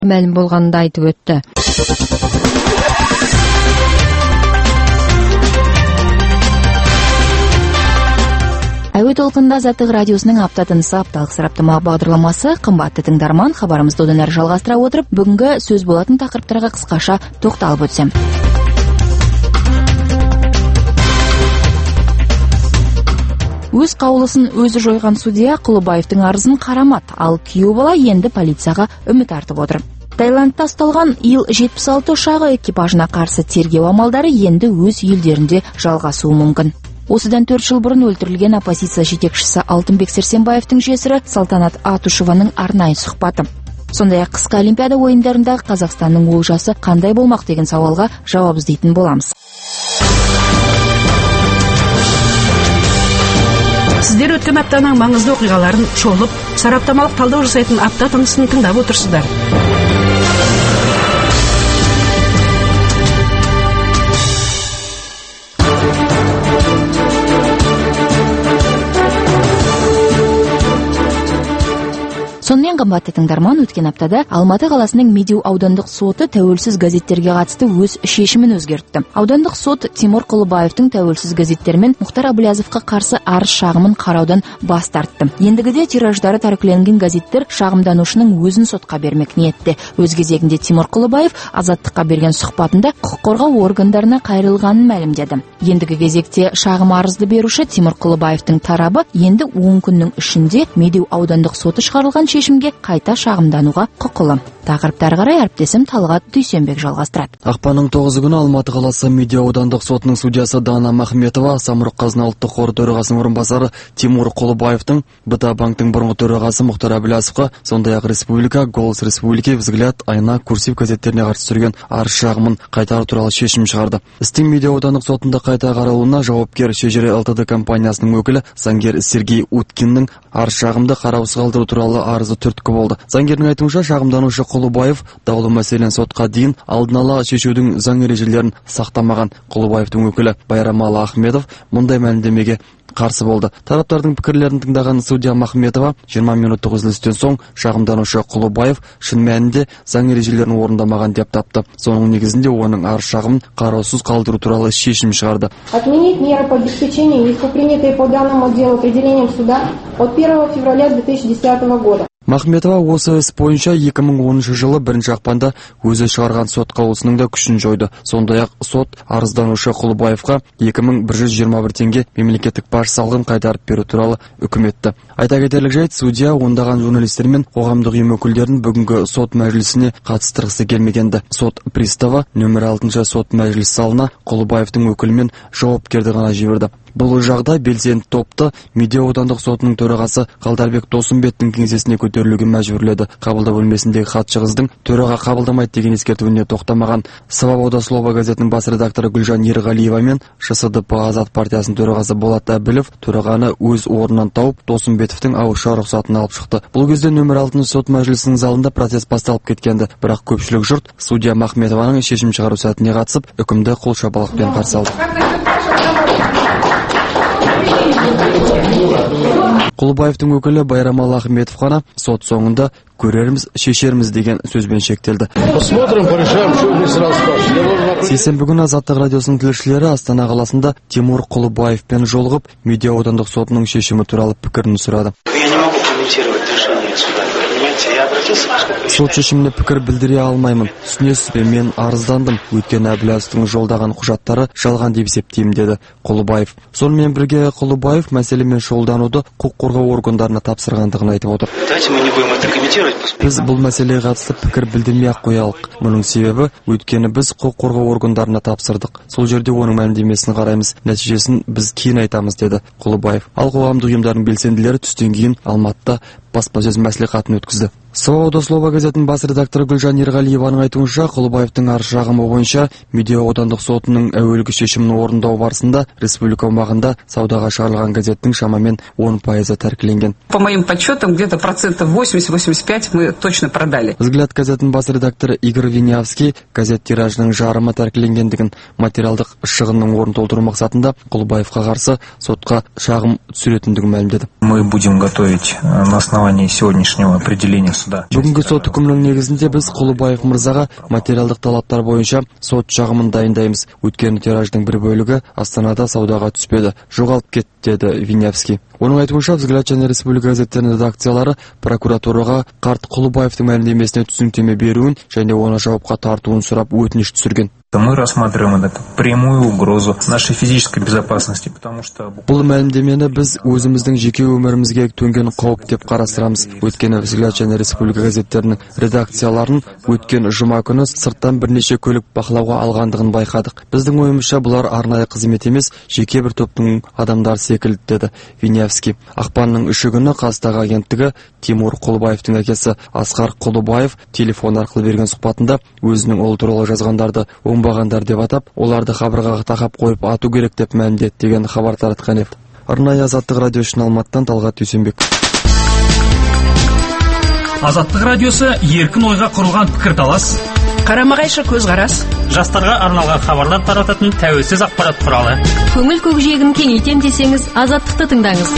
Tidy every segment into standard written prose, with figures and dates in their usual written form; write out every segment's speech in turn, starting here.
мәлім болғанын айтып өтті. Әуе толқынында Азаттық радиосының апта тынысы апталық сараптама бағдарламасы. Қымбатты тыңдарман, хабарымызды одан әрі жалғастыра отырып, бүгінгі сөз болатын тақырыптарға қысқаша тоқталып өтсем. Өз қаулысын өзі жойған судья Құлыбаевтың арызын қарамады, ал күйеу бала енді полицияға үміт артып отыр. Таиландта ұсталған Ил-76 ұшағы экипажына қарсы тергеу амалдары енді өз елдерінде жалғасуы мүмкін. Осыдан 4 жыл бұрын өлтірілген оппозиция жетекшісі Алтынбек Сәрсенбаевтың жесірі Салтанат Атушеваның арнайы сұхбаты. Сондай-ақ қысқы Олимпиада ойындарындағы Қазақстанның олжасы қандай болмақ деген сауалға жауап іздейтін боламыз. Сіздер өткен аптаның маңызды оқиғаларын шолып, сараптамалық талдау жасайтын апта тынысын тыңдап отырсыздар. Сонымен қымбатты тыңдарман, өткен аптада Алматы қаласының Медеу аудандық соты тәуелсіз газеттерге қатысты өз шешімін өзгертті. Аудандық сот Тимур Құлыбаевтың тәуелсіз газеттермен Мұхтар Әбіләзовқа қарсы арыз шағымын қараудан бас тартты. Ендігіде тираждары тәркіленген газеттер шағымданушының өзін сотқа бермек ниетте. Өз кезегінде Тимур Құлыбаев Азаттыққа берген сұхбатында құқық қорғау органдарына қайрылғанын мәлімдеді. Ендігі кезекте шағым арызды беруші Тимур Құлыбаевтың тарабы енді 10 күннің ішінде Медеу аудандық соты шығарылған шешімге қайта шағымдануға құқылы. Тақырыптары қарай әріптесім Талғат Дүйсенбек жалғастырады. Ақпанның 9 күні Алматы қаласы Медеу аудандық сотының судьясы Дана Махметова, Самұрық қазына ұлттық қоры төрағасының орынбасары Тимур Құлыбаевтың, БТА банктың бұрынғы төрағасы Мұхтар Әбіләзовқа, сондай-ақ Республика, Голос Республики, Взгляд, Айна, Курсив газеттеріне қарсы түсірген арыз шағымын қайтару туралы шешім шығарды. Істің Медеу аудандық сотында қайта қаралуына жауапкер Шежіре ЛТД компаниясының өкілі заңгер Сергей Уткиннің арыз шағымды қараусыз қалдыру туралы арызы түрткі болды. Заңгердің айтуынша, шағымданушы Құлыбаев даулы мәселені сотқа дейін алдын ала шешудің заң ережелерін сақтамаған. Құлыбаевтың өкілі Байрамалы Ахмедов мұндай мәлімдемеге қарсы болды. Тараптардың пікірлерін тыңдаған судья Махметова 20 минуттық үзілістен соң шағымданушы Құлыбаев шын мәнінде заң ережелерін орындамаған деп тапты. Соның негізінде оның арыз шағымын қараусыз қалдыру туралы шешім шығарды. Отменить меры по обеспечению, принятые по данному делу определением суда от 1 февраля 2010 года. Махметова осы іс бойынша 2010 жылы 1 ақпанда өзі шығарған сот қаулысының да күшін жойды. Сондай-ақ сот арызданушы Құлыбаевқа 2121 теңге мемлекеттік баж салығын қайтарып беру туралы үкім етті. Айта кетерлік жайт, судья ондаған журналистер мен қоғамдық ұйым өкілдерін бүгінгі сот мәжілісіне қатыстырғысы келмегенді. Сот приставы нөмір 6 сот мәжіліс залына Құлыбаевтың өкілімен жауапкерді ғана жіберді. Бұл жағдай белсенді топты Медеу аудандық сотының төрағасы Қалдарбек Досымбеттің кеңсесіне көтерілуге мәжбүрледі. Қабылдау бөлмесіндегі хатшы қыздың төраға қабылдамайды деген ескертуіне тоқтамаған. Свобода слова газетінің бас редакторы Гүлжан Ерғалиева мен ШСДП Азат партиясының төрағасы Болат Әбілов төрағаны өз орнынан тауып Досымбетовтің ауызша рұқсатын алып шықты. Бұл кезде нөмір 6 сот мәжілісінің залында процесс басталып кеткенді. Бірақ көпшілік жұрт судья Махметованың шешім шығару сәтіне қатысып, үкімді қолшабалақпен қарсы алды. Құлыбаевтың өкілі Байрамалы Ахметов қана сот соңында көреріміз, шешеріміз деген сөзбен шектелді. Сейсенбі күні Азаттық радиосының тілшілері Астана қаласында Тимур Құлыбаевпен жолығып, Медеу аудандық сотының шешімі туралы пікірін сұрады. Сот шешіміне пікір білдіре алмаймын. Түсінесіз бе, мен арыздандым. Өйткені Әбіләзовтың жолдаған құжаттары жалған деп есептеймін, деді Құлыбаев. Сонымен бірге Құлыбаев мәселемен шұғылдануды құқық қорғау органдарына тапсырғандығын айтып отыр. Біз бұл мәселеге қатысты пікір білдірмей-ақ қоялық. Мұның себебі, өйткені біз құқық қорғау органдарына тапсырдық. Сол жерде оның мәлімдемесін қараймыз, нәтижесін біз кейін айтамыз, деді Құлыбаев. Ал қоғамдық ұйымдардың белсенділері түстен кейін Алматыда баспасөз мәслихатын өткізді. Свобода слова газетінің бас редакторы Гүлжан Ерғалиеваның айтуынша, Құлыбаевтың арыз шағымы бойынша Медеу аудандық сотының әуелгі шешімін орындау барысында республика аумағында саудаға шығарылған газеттің шамамен 10% тәркіленген. По моим подсчетам, где-то 80-85% мы точно продали. Взгляд газетінің бас редакторы Игорь Винявский газет тиражының жарымы тәркіленгендігін, материалдық шығынның орнын толтыру мақсатында Құлыбаевқа қарсы сотқа шағым түсіретіндігін мәлімдеді. Мы будем готовить на основании основании сегодняшнего определения суда. Бүгінгі сот үкімінің негізінде біз Құлыбаев мырзаға материалдық талаптар бойынша сот шағымын дайындаймыз. Өйткені тираждың бір бөлігі Астанада саудаға түспеді, жоғалып кетті, деді Винявский. Оның айтуынша «Взгляд» және Республика газеттерінің редакциялары прокуратураға қарт Құлыбаевтың мәлімдемесіне түсініктеме беруін және оны жауапқа тартуын сұрап өтініш түсірген. Мы рассматриваем это как прямую угрозу нашей физической безопасности, потому что бұл мәлімдемені біз өзіміздің жеке өмірімізге төнген қауіп деп қарастырамыз. Өткен «Взгляд» және Республика газеттерінің редакцияларын өткен жұма күні сырттан бірнеше көлік бақылауға алғандығын байқадық. Біздің ойымызша бұлар арнайы қызмет емес, жеке бір топтың адамдар секілді, деді Винявский. Ақпанның 3 күні Қазтаг агенттігі Тимур Құлыбаевтың әкесі Асқар Құлыбаев телефон арқылы берген сұхбатында өзінің ұлы туралы жазғандарды оңбағандар деп атап, оларды қабырғаға тақап қойып ату керек деп мәлімдеді деген хабар таратқан еді. Арнайы Азаттық радио үшін Алматыдан Талғат Дүйсенбек. Азаттық радиосы еркін ойға құрылған пікірталас, Қарама-қайшы көзқарас, жастарға арналған хабарлар тарататын тәуелсіз ақпарат құралы. Көңіл көкжиегін кеңейтем десеңіз, Азаттықты тыңдаңыз.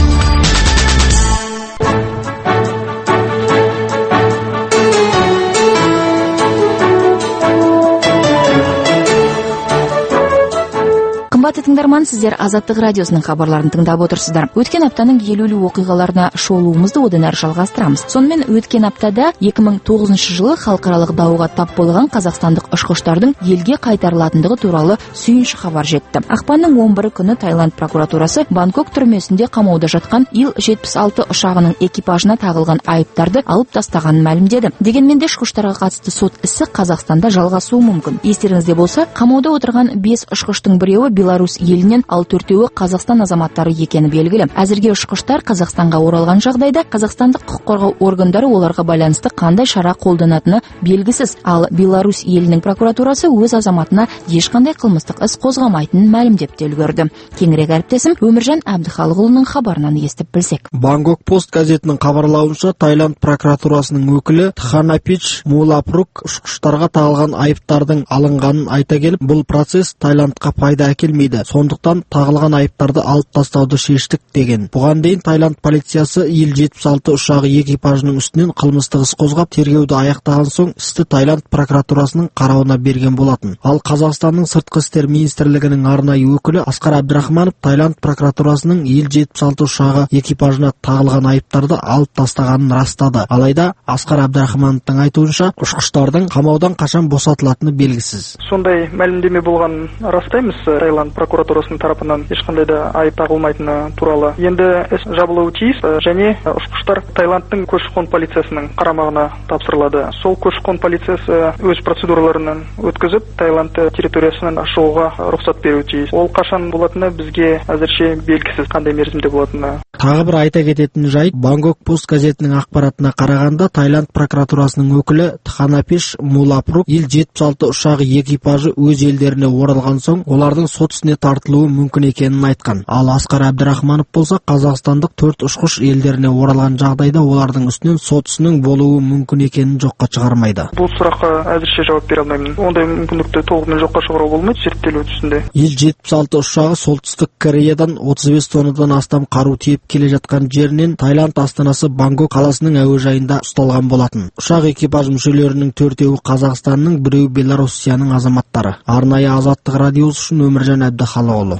Қымбатты тыңдарман, сіздер Азаттық радиосының хабарларын тыңдап отырсыздар. Өткен аптаның елеулі оқиғаларына шолуымызды одан әрі жалғастырамыз. Сонымен өткен аптада 2009 жылы халықаралық дауға тап болған қазақстандық ұшқыштардың елге қайтарылатындығы туралы сүйінші хабар жетті. Ақпанның 11 күні Таиланд прокуратурасы Бангкок түрмесінде қамауда жатқан Ил-76 ұшағының экипажына тағылған айыптарды алып тастағанын мәлімдеді. Дегенмен де ұшқыштарға қатысты сот ісі Қазақстанда жалғасуы мүмкін. Естеріңізде болса, қамауда отырған 5 ұшқыштың біреуі Беларусь елінен, ал 4-еуі Қазақстан азаматтары екені белгілі. Әзірге ұшқыштар Қазақстанға оралған жағдайда қазақстандық құқық қорғау органдары оларға байланысты қандай шара қолданатыны белгісіз. Ал Беларусь елінің прокуратурасы өз азаматына ешқандай қылмыстық іс қозғамайтынын мәлімдеп те үлгерді. Кеңірек әріптесім Өміржан Әбдіхалықұлының хабарынан естіп білсек. Бангкок пост газетінің хабарлауынша, Таиланд прокуратурасының өкілі Тханапич Мулапрук ұшқыштарға тағылған айыптардың алынғанын айта келіп, бұл процесс Таиландқа пайда әкелмейді. Сондықтан тағылған айыптарды алып тастауды шештік деген. Бұған дейін Таиланд полициясы Ил-76 ұшағы экипажының үстінен қылмыстық іс қозғап, тергеуді аяқтаған соң істі Таиланд прокуратурасының қарауына берген болатын. Ал Қазақстанның сыртқы істер министрлігінің арнайы өкілі Асқар Әбдірахманов Таиланд прокуратурасының Ил-76 ұшағы экипажына тағылған айыптарды алып тастағанын растады. Алайда Асқар Әбдірахмановтың айтуынша, ұшқыштардың қамаудан қашан босатылатыны белгісіз. Сондай мәлімдеме болған растаймыз. Таиланд прокуратурасының тарапынан ешқандай да айып тағылмайтыны туралы. Енді іс жабылуы тиіс және ұшқыштар Таиландтың көші-қон полициясының қарамағына тапсырылады. Сол көші-қон полициясы өз процедураларын өткізіп, Таиланд территориясынан шығуға рұқсат беруі тиіс. Ол қашан болатыны бізге әзірше белгісіз, қандай мерзімде болатыны. Тағы бір айта кететін жайт, Бангкок пост газетінің ақпаратына қарағанда, Таиланд прокуратурасының өкілі Тханапиш Мулапрук Ил-76 ұшағы экипажы өз елдеріне оралған соң, олардың сот ісіне тартылуы мүмкін екенін айтқан. Ал Асқар Әбдірахманов болса, қазақстандық 4 ұшқыш елдеріне оралған жағдайда олардың үстінен сот ісінің болуы мүмкін екенін жоққа шығармайды. Бұл сұраққа әзірше жауап бере алмаймын. Ондай мүмкіндікті толығымен жоққа шығаруға болмайды, зерттелу үстінде. Ил-76 ұшағы солтүстік Кореядан 35 тоннадан астам қару тиеп келе жатқан жерінен Таиланд астанасы Бангкок қаласының әуежайында ұсталған болатын. Ұшақ экипаж мүшелерінің 4-еуі Қазақстанның, 1-еуі Белоруссияның азаматтары. Арнайы Азаттық радиосы үшін Өміржан Әбдіхалықұлы.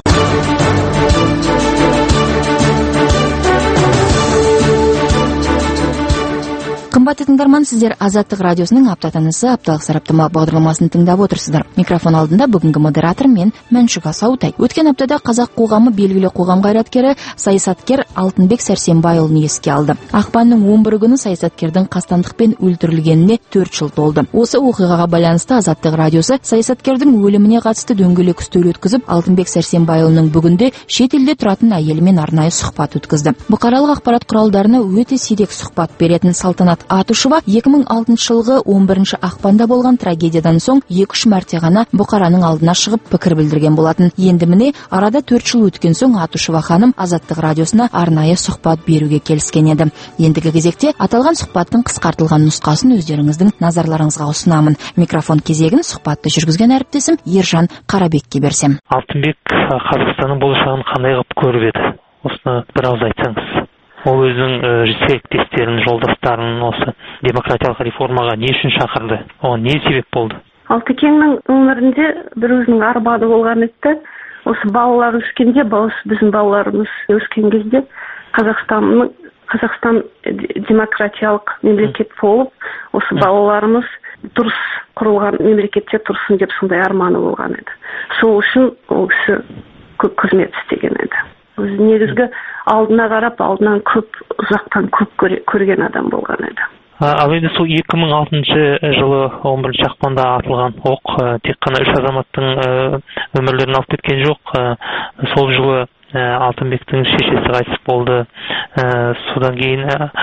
Қымбатты тыңдарман, сіздер Азаттық радиосының аптатанысы апталық сараптама бағдарламасын тыңдап отырсыздар. Микрофон алдында бүгінгі модератор мен Мәншүк Асаутай. Өткен аптада қазақ қоғамы белгілі қоғам қайраткері, саясаткер Алтынбек Сәрсенбайұлын еске алды. Ақпанның 11 күні саясаткердің қастандықпен өлтірілгеніне 4 жыл толды. Осы оқиғаға байланысты Азаттық радиосы саясаткердің өліміне қатысты дөңгелек үстел өткізіп, Алтынбек Сәрсенбайұлының бүгінде шет елде тұратын әйелімен арнайы сұхбат өткізді. Бұқаралық ақпарат құралдарына өте сирек сұхбат беретін Салтанат Атышева 2006 жылғы 11 ақпанда болған трагедиядан соң 2-3 мәрте ғана бұқараның алдына шығып пікір білдірген болатын. Енді міне арада 4 жыл өткен соң Атышева ханым Азаттық радиосына арнайы сұхбат беруге келіскен еді. Ендігі кезекте аталған сұхбаттың қысқартылған нұсқасын өздеріңіздің назарларыңызға ұсынамын. Микрофон кезегін сұхбатты жүргізген әріптесім Ержан Қарабекке берсем. Алтынбек Қазақстанның болашағын қандай қылып көріп еді? Осыны бір ауыз айтсаңыз. Ол өзінің серіктестерін, жолдастарын осы демократиялық реформаға не үшін шақырды? Оған не себеп болды? Алтыкеңнің өмірінде бір өзінің арманы болған еді. Осы балалар өскенде, біздің балаларымыз өскен кезде Қазақстан демократиялық мемлекет болып, осы балаларымыз дұрыс құрылған мемлекетте тұрсын деп сондай арманы болған еді. Сол үшін ол кісі көп қызмет істеген еді. Өзі негізгі алдына қарап, алдынан ұзақтан көп көрген адам болған еді. Ал енді сол 2006 жылы 11 ақпанда атылған оқ тек қана 3 азаматтың өмірлерін алып кеткен жоқ. Сол жылы Алтынбектің шешесі қайтыс болды. Содан кейін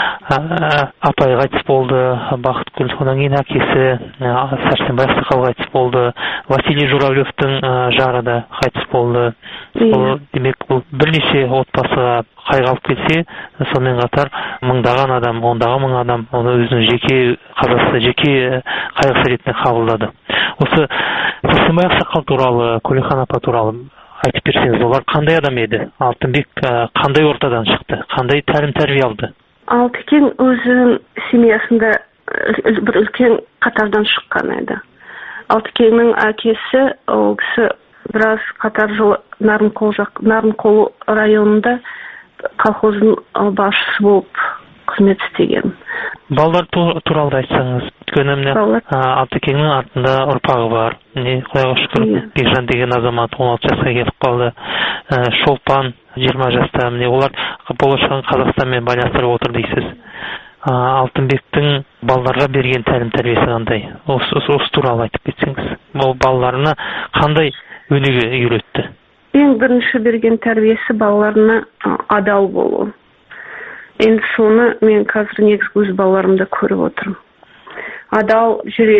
апай қайтыс болды, Бақытгүл. Содан кейін әкесі Сәрсенбай Ақсақал қайтыс болды. Василий Журавлевтің жары да қайтыс болды. Демек, бұл бірнеше отбасыға қайғы алып келсе, сонымен қатар мыңдаған адам, ондаған мың адам оны өзінің жеке қазасы, жеке қайғысы ретінде қабылдады. Осы Сәрсенбай Ақсақал туралы, Көлехан апа туралы айтып берсеңіз, олар қандай адам еді? Алтынбек қандай ортадан шықты? Қандай тәрбие алды? Алтыкең өзінің семьясында бір үлкен қатардан шыққан еді. Алтыкеңнің әкесі, ол кісі біраз қатар жыл Нарынқол районында колхоздың басшысы болып қызмет істеген. Балалар туралы айтсаңыз, өйткені міне Алтыкеңнің артында ұрпағы бар. Құдайға шүкір, Бекжан деген азамат 16 жасқа келіп қалды. Шолпан 20 жаста. Міне олар болашағын Қазақстанмен байланыстырып отыр дейсіз. Алтынбектің балаларға берген тәрбиесі қандай? Осы туралы айтып кетсеңіз. Ол балаларына қандай өнеге үйретті? Ең бірінші берген тәрбиесі балаларына адал болу. Енді соны мен қазір негізгі өз балаларымда көріп отырмын. Адал,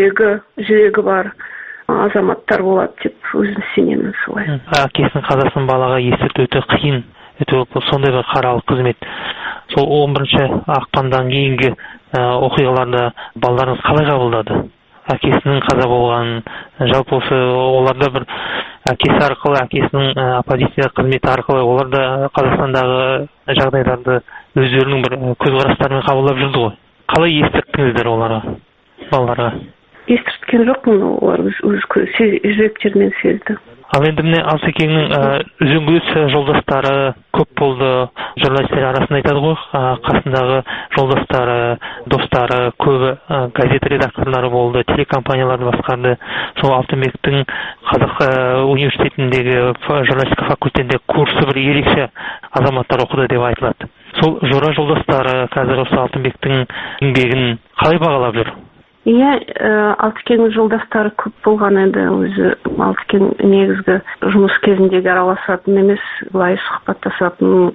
жүрегі бар азаматтар болады деп өзім сенемін солай. Әкесінің қазасын балаға естірту өте қиын, сондай бір қаралы қызмет. Сол 11 ақпандан кейінгі оқиғаларда балаларыңыз қалай қабылдады? Әкесінің қаза болғанын, жалпы осы оларда бір әкесі арқылы, әкесінің оппозиция қызметі арқылы олар да Қазақстандағы жағдайларды өздерінің бір көзқарастарымен қабылдап жүрді ғой. Қалай естірттіңіздер оларға, балаларға? Естірткен жоқпын, олар өз жүректерімен сезді. Ал енді міне Алтыкеңнің үзеңгілес жолдастары көп болды. Журналистер арасында айтады ғой, қасындағы жолдастары, достары, көбі газет редакторлары болды, телекомпанияларды басқарды. Сол Алтынбектің Қазақ университетіндегі журналистика факультетінде курсы бір ерекше азаматтар оқыды деп айтылады. Сол жора жолдастары қазір осы Алтынбектің еңбегін қалай бағалап жүр? Алтыкеңнің жолдастары көп болған еді. Өзі Алтыкең негізгі жұмыс кезіндегі араласатын емес, былай сұхбаттасатын,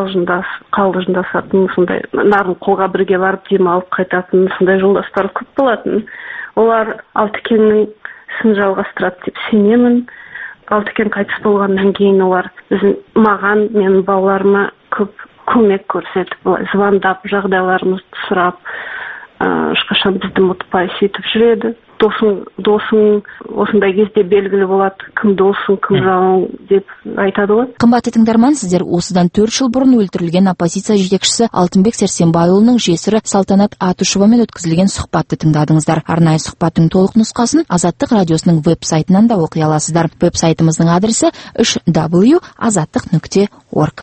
қалжыңдасатын, сондай Нарынқолға бірге барып демалып қайтатын, сондай жолдастары көп болатын. Олар Алтыкеңнің ісін жалғастырады деп сенемін. Алтыкең қайтыс болғаннан кейін олар маған, менің балаларыма көп көмек көрсетіп, звондап, жағдайларымызды сұрап, ешқашан бізді ұмытпай сөйтіп жүреді. Досың осындай кезде белгілі болады, кім досың, кім жауың деп айтады ғой. Қымбатты тыңдарман, сіздер осыдан 4 жыл бұрын өлтірілген оппозиция жетекшісі Алтынбек Сәрсенбайұлының жесірі Салтанат Атышевамен өткізілген сұхбатты тыңдадыңыздар. Арнайы сұхбаттың толық нұсқасын Азаттық радиосының веб-сайтынан да оқи аласыздар. Веб-сайтымыздың адресі www.azattik.org.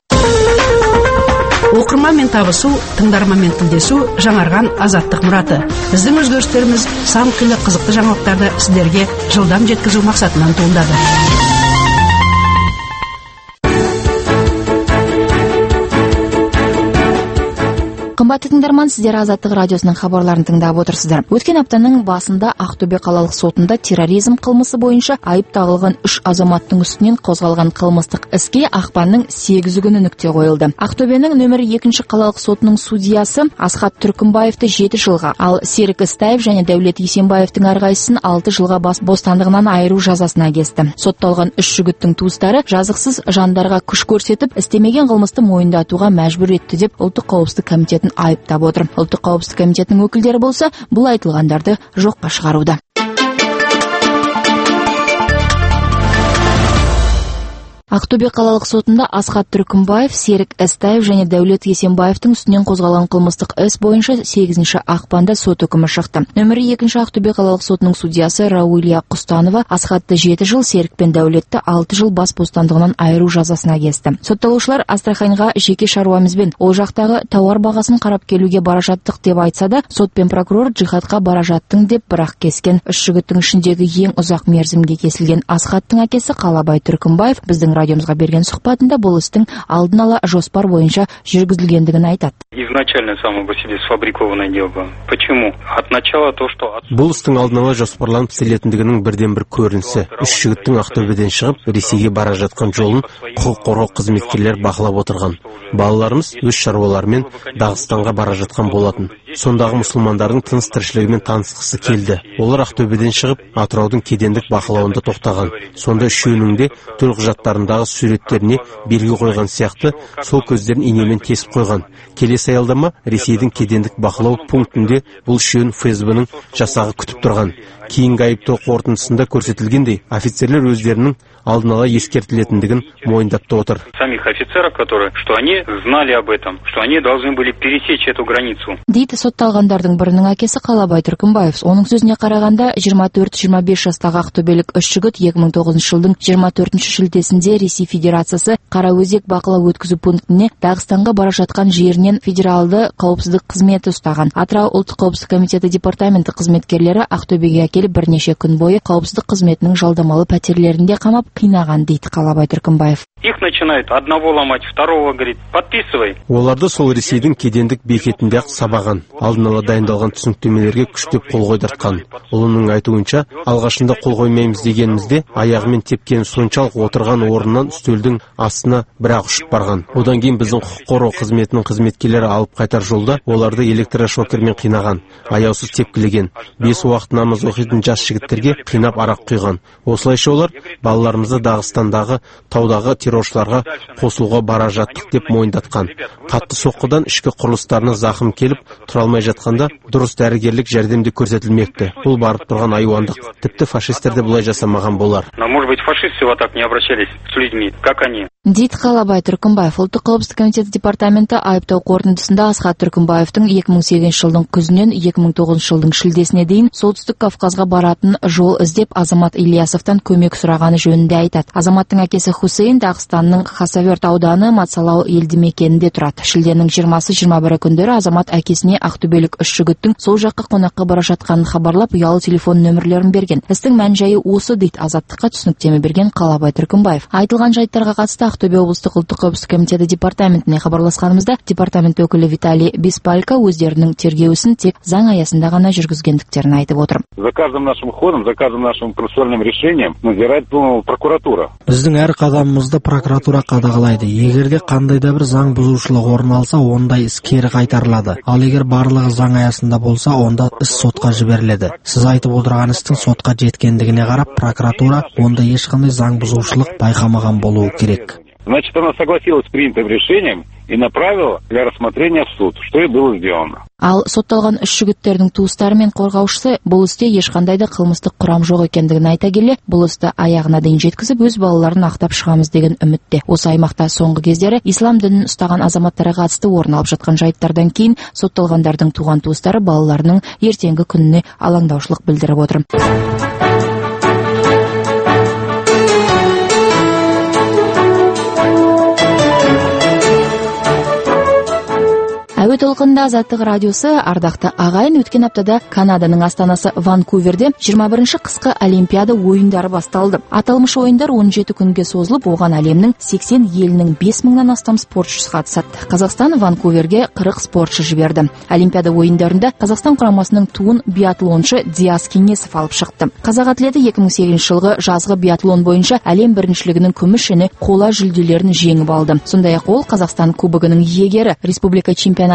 Оқырманмен табысу, тыңдарманмен тілдесу жаңарған азаттық мұраты. Біздің өзгерістеріміз сан түрлі қызықты жаңалықтарды сіздерге жылдам жеткізу мақсатынан туындады. Қымбатты тыңдарман, сіздер Азаттық радиосының хабарларын тыңдап отырсыздар. Өткен аптаның басында Ақтөбе қалалық сотында терроризм қылмысы бойынша айып тағылған 3 азаматтың үстінен қозғалған қылмыстық іске ақпанның 8 күні нүкте қойылды. Ақтөбенің нөмірі 2 қалалық сотының судьясы Асхат Түркімбаевты 7 жылға, ал Серік Істаев және Дәулет Есенбаевтың әрқайсысын 6 жылға бас бостандығынан айыру жазасына кесті. Сотталған 3 жігіттің туыстары жазықсыз жандарға күш көрсетіп, істемеген қылмысты мойындатуға мәжбүр етті деп Ұлттық қауіпсіздік комитетін айыптап отыр. Ұлттық қауіпсіздік комитетінің өкілдері болса, бұл айтылғандарды жоққа шығаруда. Ақтөбе қалалық сотында Асхат Түркімбаев, Серік Эстаев және Дәулет Есенбаевтың үстінен қозғалған қылмыстық іс бойынша 8 ақпанда сот үкімі шықты. Нөмірі 2 Ақтөбе қалалық сотының судьясы Раулия Құстанова Асхатты 7 жыл, Серік пен Дәулетті 6 жыл бас бостандығынан айыру жазасына кесті. Сотталушылар Астраханьға жеке шаруамызбен ол жақтағы тауар бағасын қарап келуге бара жаттық деп айтса да, сот пен прокурор джихадқа бара жаттың деп бірақ кескен. Үш жігіттің ішіндегі ең ұзақ мерзімге кесілген Асхаттың әкесі Қалабай Түркімбаев біздің радиомызға берген сұхбатында бұл істің алдын ала жоспар бойынша жүргізілгендігін айтады. Изначально само по себе сфабрикованное дело было. Почему? От начала то, что... Бұл істің алдын ала жоспарланып істелетіндігінің бірден бір көрінісі. Үш жігіттің Ақтөбеден шығып, Ресейге бара жатқан жолын құқық қорғау қызметкерлер бақылап отырған. Балаларымыз өз шаруаларымен Дағыстанға бара жатқан болатын. Сондағы мұсылмандардың тыныс тіршілігімен танысқысы келді. Олар Ақтөбеден шығып, Атыраудың кедендік бақылауында тоқтаған. Сонда үшеуінің де төлқұжаттарындағы суреттеріне белгі қойған сияқты, сол көздерін инемен тесіп қойған. Келесі аялдама Ресейдің кедендік бақылау пунктінде бұл үшеуін ФСБ-ның жасағы күтіп тұрған. Кейінгі айыптау қорытындысында көрсетілгендей, офицерлер өздерінің алдын ала ескертілетіндігін мойындап отыр. Самих офицеров, которые, что они знали об этом, что они должны были пересечь эту границу. Дейді сотталғандардың бірінің әкесі Қалабай Түркімбаев. Оның сөзіне қарағанда 24-25 жастағы ақтөбелік үш жігіт 2009 жылдың 24 шілдесінде Ресей Федерациясы Қараөзек бақылау өткізу пунктіне Дағыстанға бара жатқан жерінен федералды қауіпсіздік қызметі ұстаған. Атырау ұлттық қауіпсіздік комитеті департаменті қызметкерлері Ақтөбеге әкеліп бірнеше күн бойы қауіпсіздік қызметінің жалдамалы пәтерлерінде қамап қинаған дейді Қалабай Түркімбаев. Их начинают одного ломать, второго, говорит, подписывай. Оларды сол Ресейдің кедендік бекетінде сабаған. Алдын ала дайындалған түсініктемелерге күштеп қол қойдыртқан. Ұлының айтуынша, алғашында қол қоймаймыз дегенімізде, аяғымен тепкен соншалық отырған орнынан үстелдің астына бірақ ұшып барған. Одан кейін біздің құқық қорғау қызметінің қызметкерлері алып қайтар жолда оларды электрошокермен қинаған, аяусыз тепкілеген. 5 уақыт намаз оқитын жас жігіттерге қинап арақ құйған. Осылайша олар балаларымызды Дағыстандағы таудағы терроршыларға қосылуға бара жаттық деп мойындатқан. Қатты соққыдан ішкі құрылыстарына зақым келіп, тұра алмай жатқанда дұрыс дәрігерлік жәрдемде көрсетілмекті. Бұл барып тұрған айуандық. Тіпті фашистер де бұлай жасамаған болар. Но, может быть, фашисты вот так не обращались с людьми, как они. Дейді Қалабай Түркімбаев. Ұлттық қауіпсіздік комитеті департаменті айыптау қорытындысында Асхат Түркімбаевтың 2008 жылдың күзінен 2009 жылдың шілдесіне дейін Солтүстік Кавказға баратын жол іздеп Азамат Ильясовтан көмек сұрағаны жөнінде айтады. Азаматтың әкесі Хусейн Дағыстанның Хасавюрт ауданы Мацалау елді мекенінде тұрады. Шілденің 20-21 күндері Азамат әкесіне ақтөбелік үш жігіттің сол жаққа қонаққа бара жатқанын хабарлап, ұялы телефон нөмірлерін берген. Істің мән-жайы осы дейді Азаттыққа түсініктеме берген Қалабай Түркімбаев. Айтылған жайттарға қатысты Ақтөбе облыстық ұлттық қауіпсіздік комитеті департаментіне хабарласқанымызда департамент өкілі Виталий Беспалько өздерінің тергеу ісін тек заң аясында ғана жүргізгендіктерін айтып отыр. За каждым нашим ходом, за каждым нашим процессуальным решением надзирает прокуратура. Біздің әр қадамымызды прокуратура қадағалайды. Егерде қандай да бір заң бұзушылық орын алса, ондай іс кері қайтарылады. Ал егер барлығы заң аясында болса, онда іс сотқа жіберіледі. Сіз айтып отырған істің сотқа жеткендігіне қарап, прокуратура онда ешқандай заң бұзушылық байқамаған болуы керек. Значит, она согласилась с принятым решением и направила для рассмотрения в суд, что и было сделано. Ал сотталған үш жігіттердің туыстары мен қорғаушысы бұл істе ешқандай да қылмыстық құрам жоқ екендігін айта келе, бұл істі аяғына дейін жеткізіп, өз балаларын ақтап шығамыз деген үмітте. Осы аймақта соңғы кездері ислам дінін ұстаған азаматтарға қатысты орын алып жатқан жайттардан кейін сотталғандардың туған туыстары балаларының ертеңгі күніне алаңдаушылық білдіріп отыр. Әуе толқынында Азаттық радиосы. Ардақты ағайын, өткен аптада Канаданың астанасы Ванкуверде 21-ші қысқы Олимпиада ойындары басталды. Аталмыш ойындар 17 күнге созылып, оған әлемнің 80 елінің 5000-нан астам спортшысы қатысады. Қазақстан Ванкуверге 40 спортшы жіберді. Олимпиада ойындарында Қазақстан құрамасының туын биатлоншы Диас Кеңесов алып шықты. Қазақ атлеті 2008 жылғы жазғы биатлон бойынша әлем біріншілігінің күміс және қола жүлделерін жеңіп алды. Сондай-ақ ол Қазақстан кубогының иегері, республика чемпионатының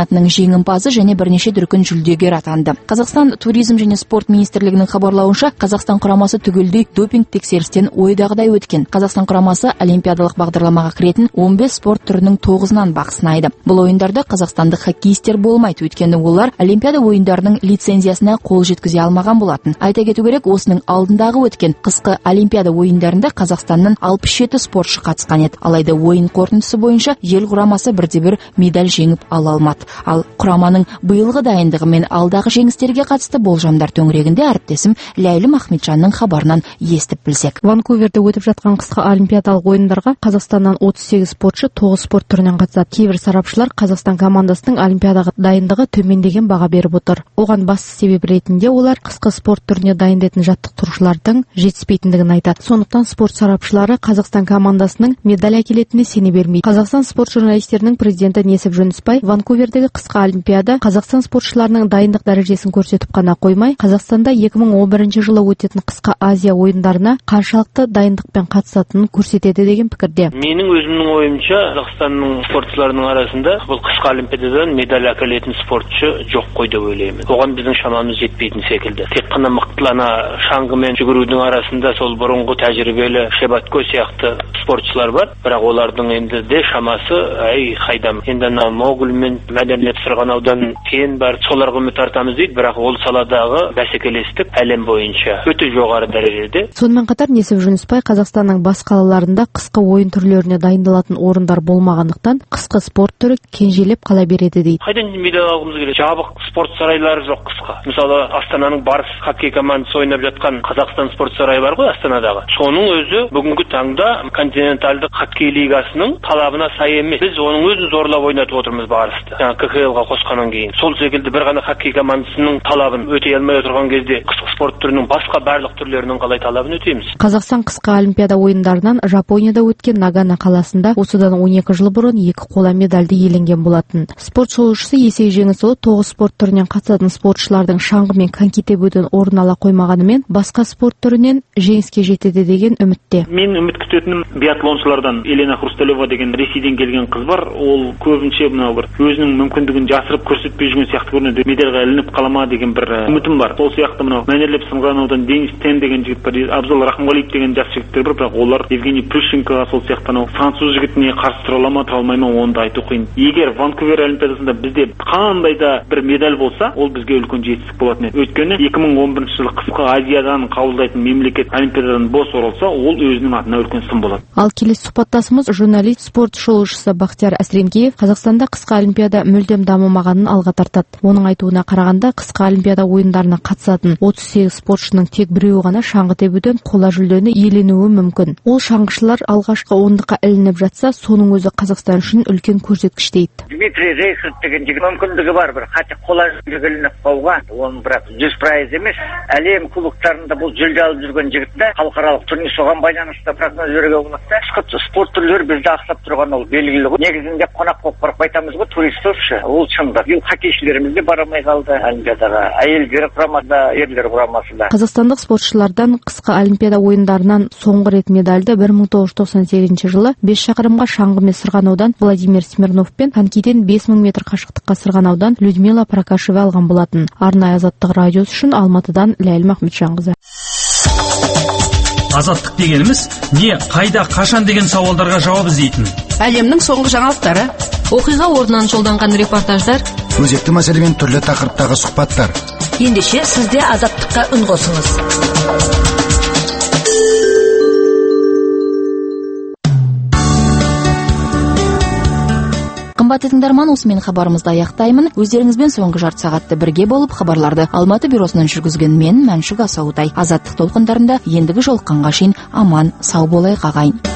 чемпионатының жеңімпазы және бірнеше дүркін жүлдегер атанды. Қазақстан туризм және спорт министрлігінің хабарлауынша, Қазақстан құрамасы түгелдей допинг тексерістен ойдағыдай өткен. Қазақстан құрамасы олимпиадалық бағдарламаға кіретін 15 спорт түрінің 9-нан бақ сынайды. Бұл ойындарда қазақстандық хоккеистер болмайды, өйткені олар олимпиада ойындарының лицензиясына қол жеткізе алмаған болатын. Айта кету керек, осының алдындағы өткен қысқы олимпиада ойындарында Қазақстаннан 67 спортшы қатысқан еді. Алайда ойын қорытындысы бойынша ел құрамасы бірде-бір медаль жеңіп ала алмады. Ал құраманың биылғы дайындығы мен алдағы жеңістерге қатысты болжамдар төңірегінде әріптесім Ләйлім Ахметжанның хабарынан естіп білсек. Ванкуверде өтіп жатқан қысқы олимпиадалық ойындарға Қазақстаннан 38 спортшы 9 спорт түрінен қатысады. Кейбір сарапшылар Қазақстан командасының олимпиадаға дайындығы төмендеген баға беріп отыр. Оған басты себеп ретінде олар қысқы спорт түріне дайындайтын жаттықтырушылардың жетіспейтіндігін айтады. Сондықтан спорт сарапшылары Қазақстан командасының медаль әкелетініне сене бермейді. Қазақстан спорт журналистерінің президенті Несіп Жүнісбай Ванкувердегі қысқы олимпиада Қазақстан спортшыларының дайындық дәрежесін көрсетіп қана қоймай, Қазақстанда 2011 жылы өтетін қысқы Азия ойындарына қаншалықты дайындықпен қатысатынын көрсетеді деген пікірде. Менің өзімнің ойымша, Қазақстанның спортшыларының арасында бұл қысқы олимпиададан медаль әкелетін спортшы жоқ қой деп ойлаймын. Оған біздің шамамыз жетпейтін секілді. Тек қана мықтылана шаңғымен жүгірудің арасында сол бұрынғы тәжірибелі Шебатко сияқты спортшылар бар, бірақ олардың енді де шамасы қайдам. Енді Могул мен Мәдениет Сырғанаудан кейін бар, соларға үміт артамыз дейді, бірақ ол саладағы бәсекелестік әлем бойынша өте жоғары дәрежеде. Сонымен қатар Несіп Жүнісбай Қазақстанның бас қалаларында қысқы ойын түрлеріне дайындалатын орындар болмағандықтан қысқы спорт түрі кенжелеп қала береді дейді. Қайдан медаль алғымыз келеді? Жабық спорт сарайлары жоқ қысқа. Мысалы, Астананың Барыс хоккей командасы ойнап жатқан Қазақстан спорт сарайы бар ғой Астанадағы. Соның өзі бүгінгі таңда континенталдық хоккей лигасының талабына сай емес. Біз оның өзін зорлап ойнатып отырмыз Барысты. КХЛ-ға қосқаннан кейін. Сол секілді бір ғана хоккей командасының талабын өтей алмай отырған кезде қысқы спорт түрінің басқа барлық түрлерінің қалай талабын өтейміз? Қазақстан қысқы олимпиада ойындарынан Жапонияда өткен Нагано қаласында осыдан 12 жыл бұрын 2 қола медальді иеленген болатын. Спорт шолушысы Есей Жеңісұлы 9 спорт түрінен қатысатын спортшылардың шаңғы мен коньки тебуден орын ала қоймағанымен, басқа спорт түрінен жеңіске жетеді деген үмітте. Мен үміт күтетінім биатлоншылардан Елена Хрусталева деген Ресейден келген қыз бар. Ол көбінше бір өзінің мүмкіндігін жасырып көрсетпей жүрген сияқты көрінеді. Медальға ілініп қалама деген бір үмітім бар. Сол сияқты мәнерлеп сырғанаудан Денис Тен деген жігіт бар, Абзал Рахмалиев деген жас жігіттер бар, бірақ олар Евгений Плющенкоға сол сияқты француз жігітіне қарсы тұра ала ма, тұра алмай ма, оны да айту қиын. Егер Ванкувер олимпиадасында бізде қандай да бір медаль болса, ол бізге үлкен жетістік болатын еді. Өйткені 2011 жылы қысқы Азиядан қабылдайтын мемлекет олимпиададан бос оралса, ол өзінің атына үлкен сын болады. Ал келесі сұхбаттасымыз журналист, спорт шолушысы Бақтияр Әсіренкеев Қазақстанда қысқы олимпиада мүлдем дамымағанын алға тартады. Оның айтуына қарағанда, қысқы олимпиада ойындарына қатысатын 38 спортшының тек біреуі ғана шаңғы тебуден қола жүлдені иеленуі мүмкін. Ол шаңғышылар алғашқы ондыққа ілініп жатса, соның өзі Қазақстан үшін үлкен көрсеткіш дейді. Дмитрий Рейхерд деген жігіт мүмкіндігі бар, бір қатты қола жүлде ілініп қалуға, оның бірақ 100% емес. Әлем кубоктарында бұл жүлде алып жүрген жігітті халықаралық турнир соған байланысты прогноз беруге болады. Қысқы спорт түрлері бізде ақсап тұрған ол белгілі ғой. Негізінде қонақ болып барып айтамыз ғой, турист болшы. Ол шындық. Биыл хоккейшілеріміз де бара алмай қалды олимпиадаға. Әйелдер құрамасында, ерлер құрамасында. Қазақстандық спортшылардан қысқы олимпиада ойындарынан соңғы рет медальді 1998 жылы 5 шақырымға шаңғымен сырғанаудан Владимир Смирнов пен конькиден 5000 метр қашықтыққа сырғанаудан Людмила Прокашева алған болатын. Арнайы Азаттық радиосы үшін Алматыдан Ләйлім Ахметжанқызы. Азаттық дегеніміз не, қайда, қашан деген сауалдарға жауап іздейтін. Әлемнің соңғы жаңалықтары, оқиға орнынан жолданған репортаждар, өзекті мәселемен түрлі тақырыптағы сұхбаттар. Ендеше сізде Азаттыққа үн қосыңыз. Қымбатты тыңдарман, осымен хабарымызды аяқтаймын. Өздеріңізбен соңғы жарты сағатты бірге болып хабарларды Алматы бюросынан жүргізген мен Мәншүк Асауытай. Азаттық толқындарында ендігі жолыққанға шейін аман сау болайық ағайын.